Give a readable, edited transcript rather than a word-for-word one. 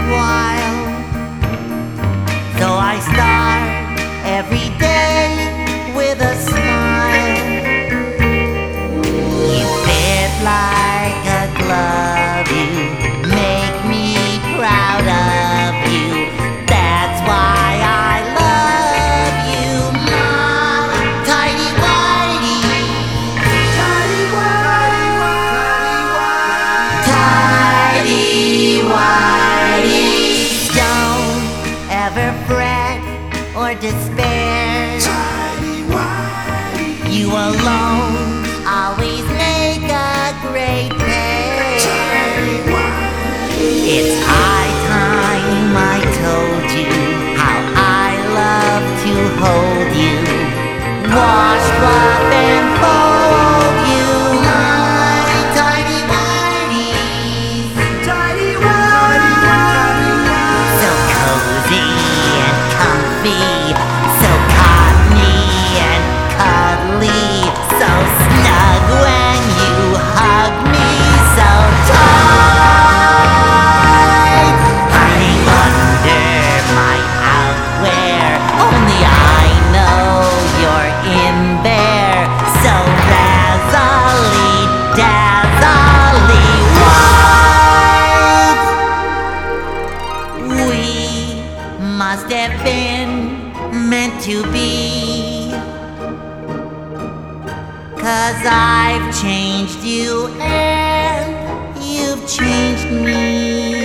while. So I start every day with a smile. You fit like a glove, you make me proud of you. That's why I love you, my tidy whitey. Tidy whitey. Don't ever fret or despair. You alone always make a great pair. It's high time I told you how I love to hold you, wash, fluff, and fold you, my tidy whities. So cozy and comfy, so cottony and cuddly, so snug when you hug me so tight. Hiding under my outwear, only I know you're in there. So dazzly, dazzly white. We must have been meant to be, 'cause I've changed you and you've changed me.